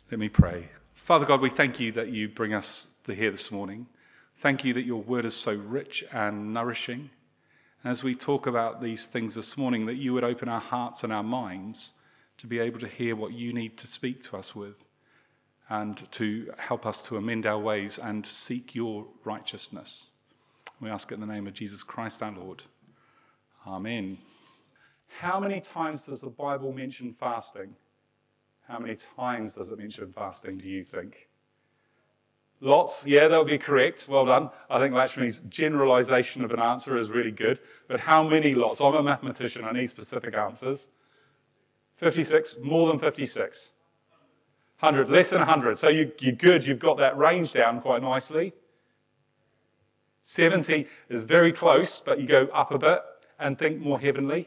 Let me pray. Father God, we thank you that you bring us here this morning. Thank you that your word is so rich and nourishing. As we talk about these things this morning, that you would open our hearts and our minds to be able to hear what you need to speak to us with and to help us to amend our ways and seek your righteousness. We ask it in the name of Jesus Christ our Lord. Amen. How many times does the Bible mention fasting? How many times does it mention fasting, do you think? Lots? Yeah, that would be correct. Well done. I think Lakshmi's generalization of an answer is really good. But how many lots? I'm a mathematician. I need specific answers. 56? More than 56? 100? Less than 100. So you're good. You've got that range down quite nicely. 70 is very close, but you go up a bit and think more heavenly.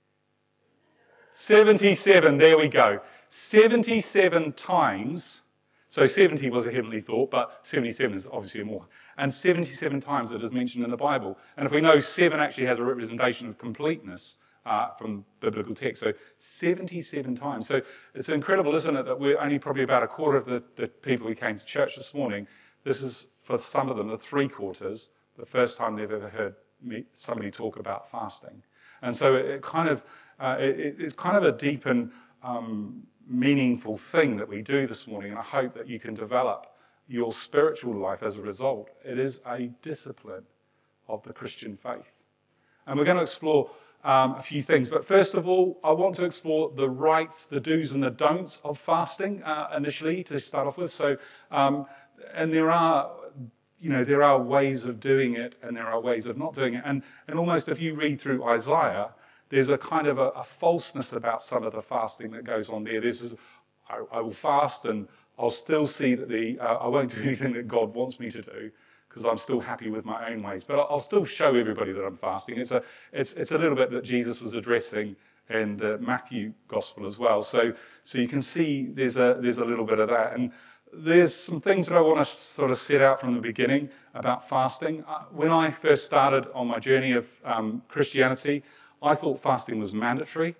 77. There we go. 77 times, so 70 was a heavenly thought, but 77 is obviously more. And 77 times it is mentioned in the Bible. And if we know 7 actually has a representation of completeness from biblical text, so 77 times. So it's incredible, isn't it, that we're only probably about a quarter of the people who came to church this morning. This is, for some of them, the 3/4, the first time they've ever heard somebody talk about fasting. And so it's kind of a deep and meaningful thing that we do this morning, and I hope that you can develop your spiritual life as a result. It is a discipline of the Christian faith. And we're going to explore a few things, but first of all, I want to explore the rights, the do's and the don'ts of fasting initially to start off with. So, and there are ways of doing it, and there are ways of not doing it. And almost if you read through Isaiah, there's a kind of a falseness about some of the fasting that goes on there. I will fast and I'll still see that I won't do anything that God wants me to do because I'm still happy with my own ways. But I'll still show everybody that I'm fasting. It's a little bit that Jesus was addressing in the Matthew Gospel as well. So you can see there's a little bit of that. And there's some things that I want to sort of set out from the beginning about fasting. When I first started on my journey of Christianity, I thought fasting was mandatory.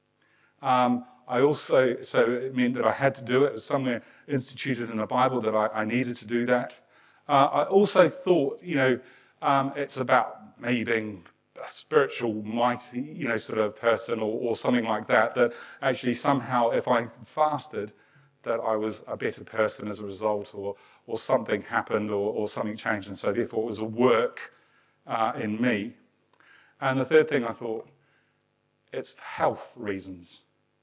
So it meant that I had to do it. It was somewhere instituted in the Bible that I needed to do that. I also thought, it's about me being a spiritual, mighty, sort of person or something like that, that actually somehow if I fasted, that I was a better person as a result, or something happened or something changed, and so therefore it was a work in me. And the third thing I thought, it's for health reasons.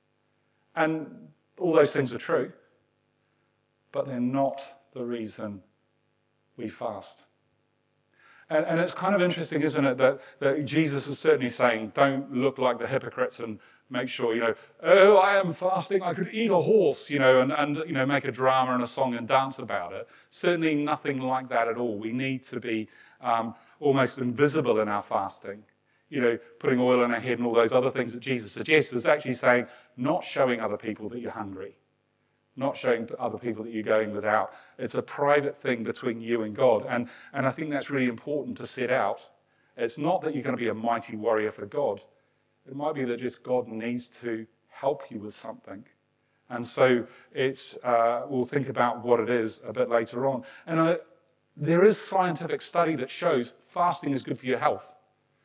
And all those things are true, but they're not the reason we fast. And it's kind of interesting, isn't it, that Jesus is certainly saying, don't look like the hypocrites and make sure, oh, I am fasting, I could eat a horse, and make a drama and a song and dance about it. Certainly nothing like that at all. We need to be almost invisible in our fasting. Putting oil on our head and all those other things that Jesus suggests is actually saying, not showing other people that you're hungry, not showing other people that you're going without. It's a private thing between you and God. And I think that's really important to set out. It's not that you're going to be a mighty warrior for God. It might be that just God needs to help you with something. And so we'll think about what it is a bit later on. And there is scientific study that shows fasting is good for your health.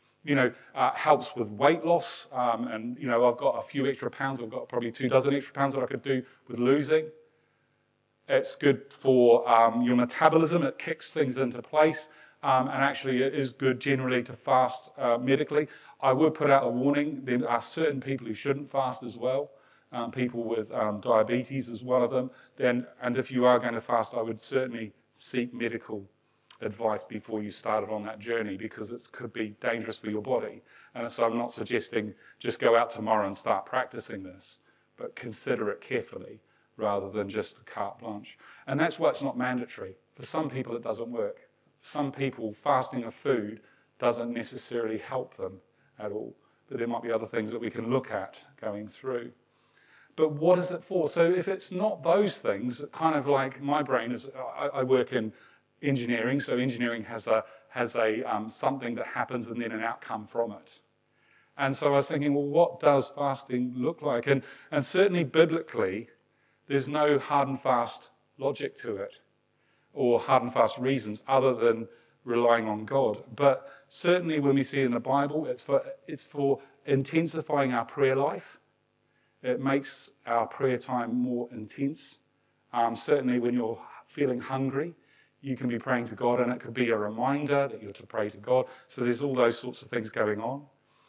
Helps with weight loss. And I've got a few extra pounds. I've got probably 24 extra pounds that I could do with losing. It's good for your metabolism. It kicks things into place. And actually it is good generally to fast medically. I would put out a warning. There are certain people who shouldn't fast as well. People with diabetes is one of them. And if you are going to fast, I would certainly seek medical advice before you started on that journey, because it could be dangerous for your body. And so I'm not suggesting just go out tomorrow and start practicing this, but consider it carefully rather than just a carte blanche. And that's why it's not mandatory. For some people it doesn't work. For some people fasting of food doesn't necessarily help them at all. But there might be other things that we can look at going through. But what is it for? So if it's not those things, kind of like my brain is, I work in engineering, so engineering has a something that happens and then an outcome from it. And so I was thinking, well, what does fasting look like? And certainly biblically, There's no hard and fast logic to it or hard and fast reasons other than relying on God. But certainly when we see in the Bible, it's for intensifying our prayer life. It makes our prayer time more intense. Certainly when you're feeling hungry, you can be praying to God, and it could be a reminder that you're to pray to God. So there's all those sorts of things going on.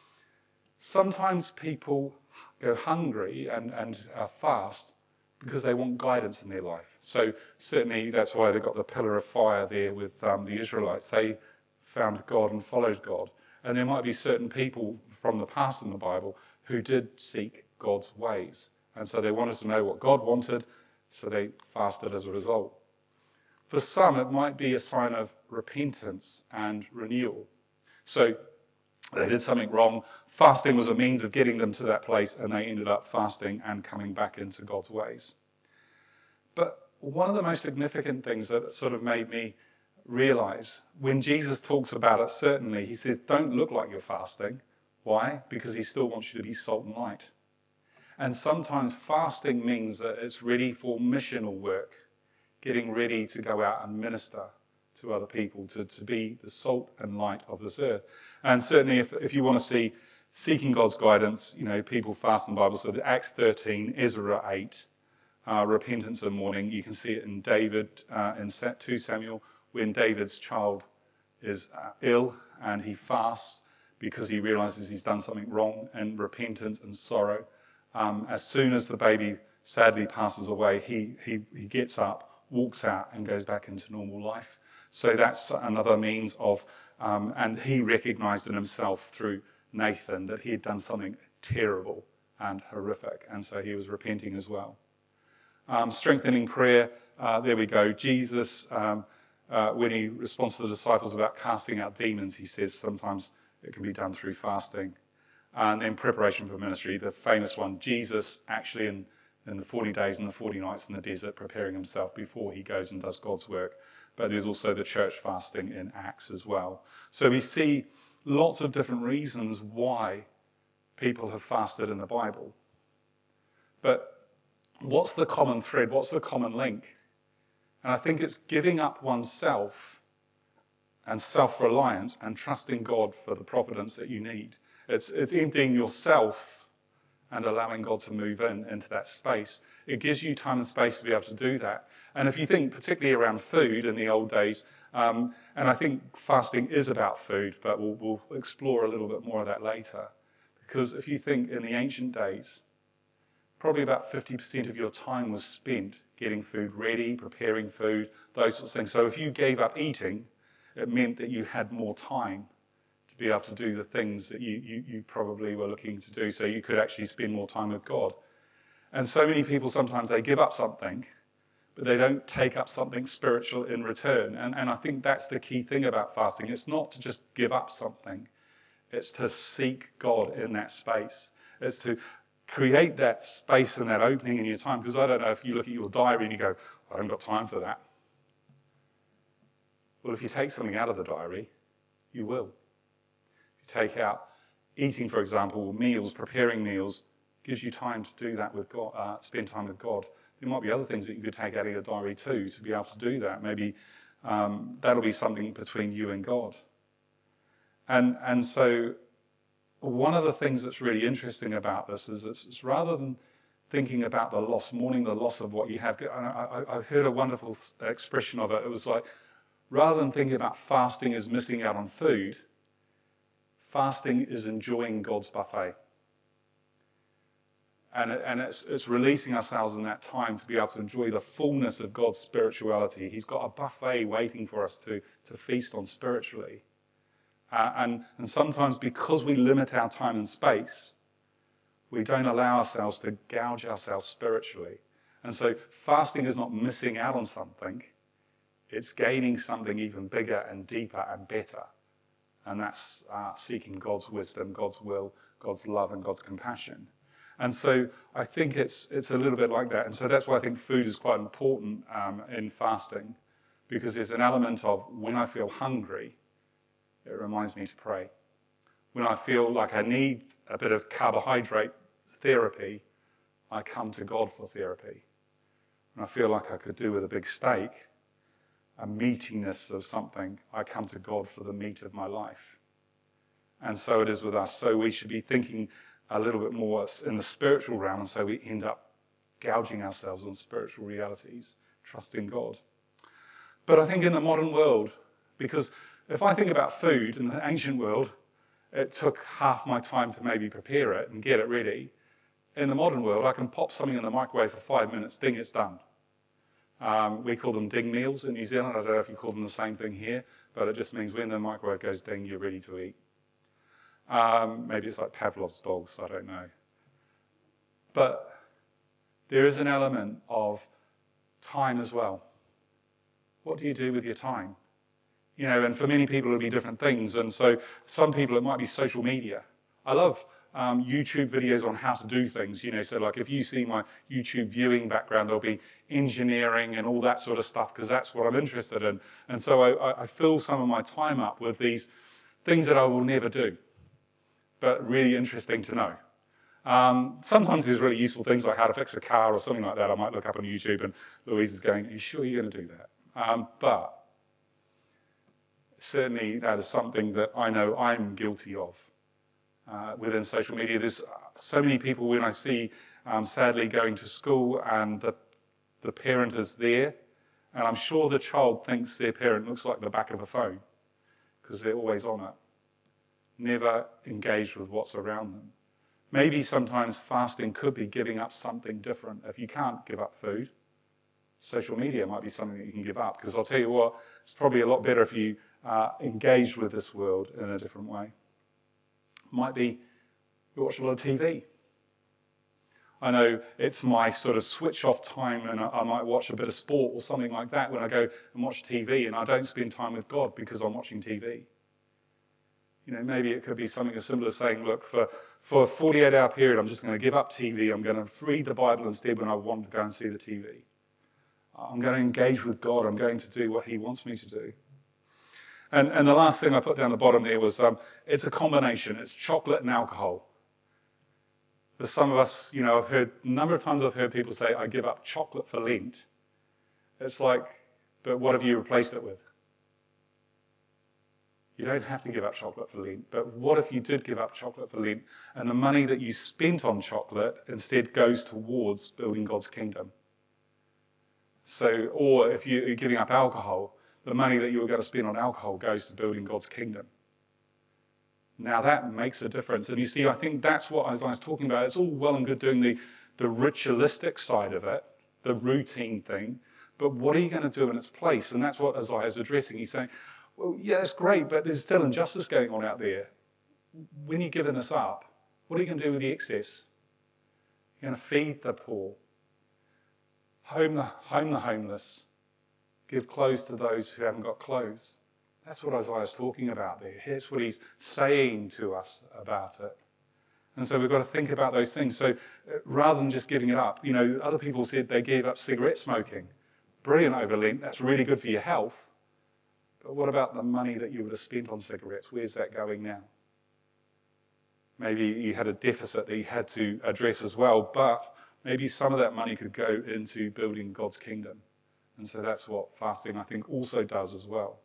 Sometimes people go hungry and fast because they want guidance in their life. So certainly that's why they got the pillar of fire there with the Israelites. They found God and followed God. And there might be certain people from the past in the Bible who did seek God's ways. And so they wanted to know what God wanted, so they fasted as a result. For some, it might be a sign of repentance and renewal. So they did something wrong. Fasting was a means of getting them to that place, and they ended up fasting and coming back into God's ways. But one of the most significant things that sort of made me realize, when Jesus talks about it, certainly, he says, don't look like you're fasting. Why? Because he still wants you to be salt and light. And sometimes fasting means that it's ready for missional work, getting ready to go out and minister to other people, to be the salt and light of this earth. And certainly if you want to see seeking God's guidance, people fast in the Bible. So Acts 13, Ezra 8, repentance and mourning. You can see it in David, in 2 Samuel, when David's child is ill and he fasts because he realizes he's done something wrong, and repentance and sorrow. As soon as the baby sadly passes away, he gets up, walks out, and goes back into normal life. So that's another means of, and he recognized in himself through Nathan that he had done something terrible and horrific, and so he was repenting as well. Strengthening prayer, there we go. Jesus, when he responds to the disciples about casting out demons, he says sometimes it can be done through fasting. And then preparation for ministry, the famous one, Jesus actually in the 40 days and the 40 nights in the desert preparing himself before he goes and does God's work. But there's also the church fasting in Acts as well. So we see lots of different reasons why people have fasted in the Bible. But what's the common thread? What's the common link? And I think it's giving up oneself and self-reliance and trusting God for the providence that you need. It's emptying yourself and allowing God to move into that space. It gives you time and space to be able to do that. And if you think particularly around food in the old days, and I think fasting is about food, but we'll explore a little bit more of that later. Because if you think in the ancient days, probably about 50% of your time was spent getting food ready, preparing food, those sorts of things. So if you gave up eating, it meant that you had more time to be able to do the things that you probably were looking to do. So you could actually spend more time with God. And so many people, sometimes they give up something, but they don't take up something spiritual in return. And I think that's the key thing about fasting. It's not to just give up something. It's to seek God in that space. It's to create that space and that opening in your time. Because I don't know if you look at your diary and you go, I haven't got time for that. Well, if you take something out of the diary, you will. If you take out eating, for example, meals, preparing meals, gives you time to do that with God, spend time with God. There might be other things that you could take out of your diary too to be able to do that. Maybe that'll be something between you and God. And so one of the things that's really interesting about this is it's rather than thinking about the loss, mourning the loss of what you have. I heard a wonderful expression of it. It was like, rather than thinking about fasting as missing out on food, fasting is enjoying God's buffet. And it's releasing ourselves in that time to be able to enjoy the fullness of God's spirituality. He's got a buffet waiting for us to feast on spiritually. And sometimes because we limit our time and space, we don't allow ourselves to gouge ourselves spiritually. And so fasting is not missing out on something. It's gaining something even bigger and deeper and better. And that's seeking God's wisdom, God's will, God's love, and God's compassion. And so I think it's a little bit like that. And so that's why I think food is quite important in fasting, because there's an element of when I feel hungry, it reminds me to pray. When I feel like I need a bit of carbohydrate therapy, I come to God for therapy. and I feel like I could do with a big steak, a meatiness of something, I come to God for the meat of my life. And so it is with us. So we should be thinking a little bit more in the spiritual realm, and so we end up gouging ourselves on spiritual realities, trusting God. But I think in the modern world, because if I think about food in the ancient world, it took half my time to maybe prepare it and get it ready. In the modern world, I can pop something in the microwave for 5 minutes, ding, it's done. We call them ding meals in New Zealand. I don't know if you call them the same thing here, but it just means when the microwave goes ding, you're ready to eat. Maybe it's like Pavlov's dogs, I don't know. But there is an element of time as well. What do you do with your time? And for many people it'll be different things. And so some people it might be social media. I love YouTube videos on how to do things. So like if you see my YouTube viewing background, there'll be engineering and all that sort of stuff because that's what I'm interested in. And so I fill some of my time up with these things that I will never do, but really interesting to know. Sometimes there's really useful things like how to fix a car or something like that. I might look up on YouTube and Louise is going, are you sure you're going to do that? But certainly that is something that I know I'm guilty of within social media. There's so many people when I see, sadly, going to school and the parent is there, and I'm sure the child thinks their parent looks like the back of a phone because they're always on it, never engaged with what's around them. Maybe sometimes fasting could be giving up something different. If you can't give up food, social media might be something that you can give up, because I'll tell you what, it's probably a lot better if you engage with this world in a different way. Might be you watch a lot of TV. I know it's my sort of switch off time, and I might watch a bit of sport or something like that when I go and watch TV, and I don't spend time with God because I'm watching TV. Maybe it could be something as simple as saying, look, for a 48-hour period, I'm just going to give up TV. I'm going to read the Bible instead when I want to go and see the TV. I'm going to engage with God. I'm going to do what He wants me to do. And the last thing I put down the bottom there was it's a combination. It's chocolate and alcohol. There's some of us, I've heard a number of times I've heard people say, I give up chocolate for Lent. It's like, but what have you replaced it with? You don't have to give up chocolate for Lent, but what if you did give up chocolate for Lent and the money that you spent on chocolate instead goes towards building God's kingdom? So, or if you're giving up alcohol, the money that you were going to spend on alcohol goes to building God's kingdom. Now that makes a difference. And you see, I think that's what Isaiah's talking about. It's all well and good doing the ritualistic side of it, the routine thing, but what are you going to do in its place? And that's what Isaiah's addressing. He's saying, well, yeah, it's great, but there's still injustice going on out there. When you're giving this up, what are you going to do with the excess? You're going to feed the poor, home the homeless, give clothes to those who haven't got clothes. That's what Isaiah's talking about there. Here's what he's saying to us about it. And so we've got to think about those things. So rather than just giving it up, other people said they gave up cigarette smoking. Brilliant over Lent. That's really good for your health. But what about the money that you would have spent on cigarettes? Where's that going now? Maybe you had a deficit that you had to address as well, but maybe some of that money could go into building God's kingdom. And so that's what fasting, I think, also does as well.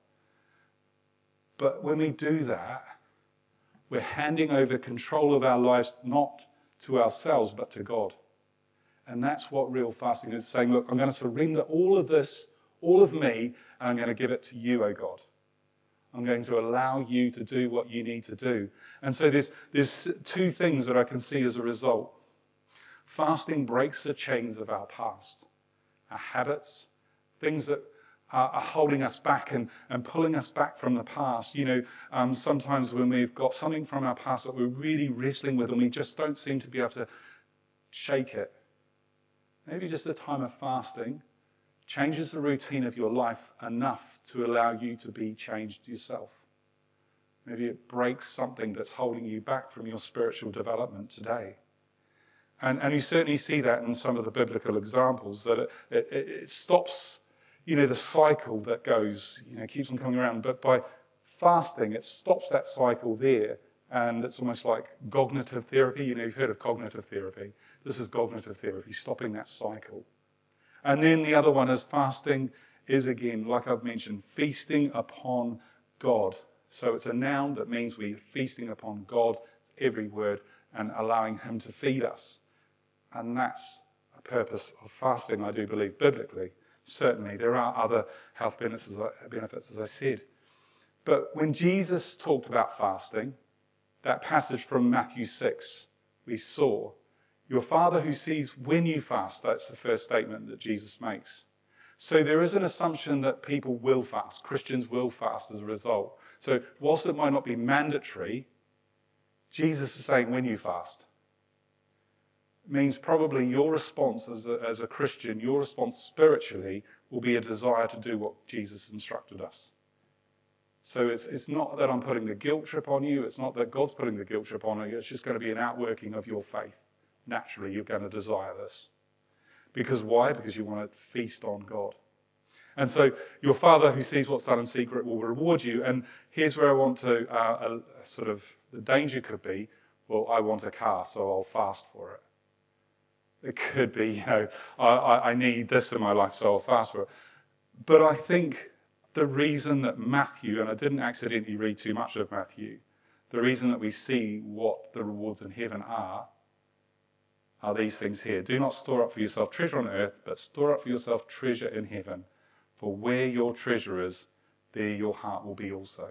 But when we do that, we're handing over control of our lives not to ourselves, but to God. And that's what real fasting is, saying, look, I'm going to surrender all of this, all of me, and I'm going to give it to you, O God. I'm going to allow you to do what you need to do. And so there's two things that I can see as a result. Fasting breaks the chains of our past, our habits, things that are holding us back and pulling us back from the past. Sometimes when we've got something from our past that we're really wrestling with and we just don't seem to be able to shake it. Maybe just a time of fasting changes the routine of your life enough to allow you to be changed yourself. Maybe it breaks something that's holding you back from your spiritual development today. And you certainly see that in some of the biblical examples, that it stops, the cycle that goes, keeps on coming around. But by fasting, it stops that cycle there. And it's almost like cognitive therapy. You've heard of cognitive therapy. This is cognitive therapy, stopping that cycle. And then the other one is fasting is, again, like I've mentioned, feasting upon God. So it's a noun that means we're feasting upon God, every word, and allowing him to feed us. And that's a purpose of fasting, I do believe, biblically. Certainly, there are other health benefits, as I said. But when Jesus talked about fasting, that passage from Matthew 6, we saw, your Father who sees when you fast, that's the first statement that Jesus makes. So there is an assumption that people will fast, Christians will fast as a result. So whilst it might not be mandatory, Jesus is saying when you fast. It means probably your response as a Christian, your response spiritually will be a desire to do what Jesus instructed us. So it's not that I'm putting the guilt trip on you. It's not that God's putting the guilt trip on you. It's just going to be an outworking of your faith. Naturally, you're going to desire this. Because why? Because you want to feast on God. And so your Father who sees what's done in secret will reward you. And here's where I want to, sort of, the danger could be, well, I want a car, so I'll fast for it. It could be, I need this in my life, so I'll fast for it. But I think the reason that Matthew, and I didn't accidentally read too much of Matthew, the reason that we see what the rewards in heaven are these things here. Do not store up for yourself treasure on earth, but store up for yourself treasure in heaven. For where your treasure is, there your heart will be also.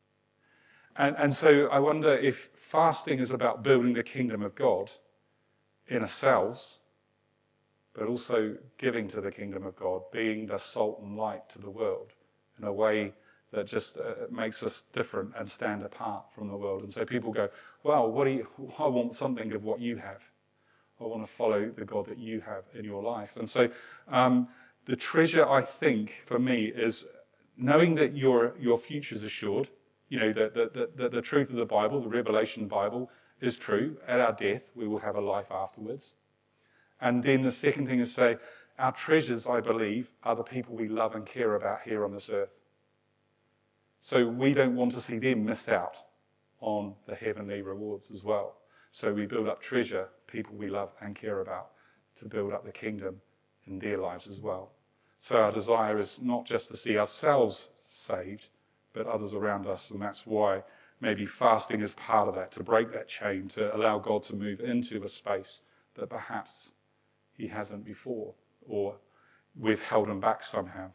And so I wonder if fasting is about building the kingdom of God in ourselves, but also giving to the kingdom of God, being the salt and light to the world in a way that just makes us different and stand apart from the world. And so people go, well, I want something of what you have. I want to follow the God that you have in your life. And so the treasure, I think, for me, is knowing that your future is assured. That the truth of the Bible, the Revelation Bible, is true. At our death, we will have a life afterwards. And then the second thing is say, our treasures, I believe, are the people we love and care about here on this earth. So we don't want to see them miss out on the heavenly rewards as well. So we build up treasure, people we love and care about, to build up the kingdom in their lives as well. So our desire is not just to see ourselves saved, but others around us. And that's why maybe fasting is part of that, to break that chain, to allow God to move into a space that perhaps he hasn't before, or we've held him back somehow.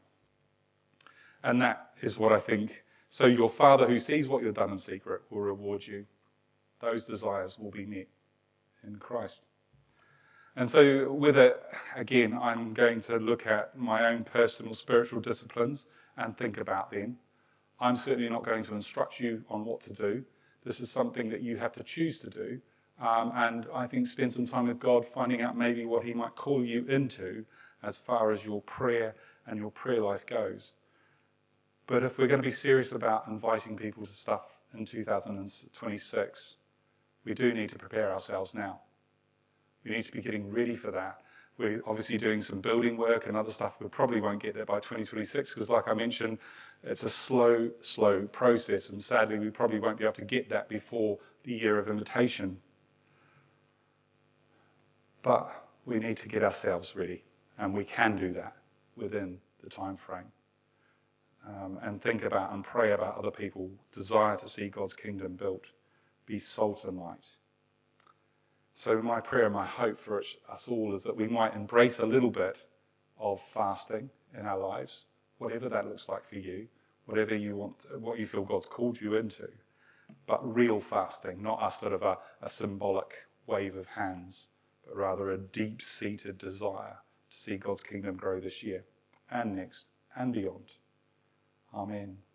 And that is what I think. So your Father who sees what you've done in secret will reward you. Those desires will be met in Christ. And so with it, again, I'm going to look at my own personal spiritual disciplines and think about them. I'm certainly not going to instruct you on what to do. This is something that you have to choose to do. And I think spend some time with God, finding out maybe what he might call you into as far as your prayer and your prayer life goes. But if we're going to be serious about inviting people to stuff in 2026, we do need to prepare ourselves now. We need to be getting ready for that. We're obviously doing some building work and other stuff. We probably won't get there by 2026 because, like I mentioned, it's a slow process. And sadly, we probably won't be able to get that before the year of invitation. But we need to get ourselves ready. And we can do that within the time frame. And think about and pray about other people, desire to see God's kingdom built. Be salt and light. So my prayer, my hope for us all is that we might embrace a little bit of fasting in our lives, whatever that looks like for you, whatever you want, what you feel God's called you into, but real fasting, not a sort of a symbolic wave of hands, but rather a deep-seated desire to see God's kingdom grow this year and next and beyond. Amen.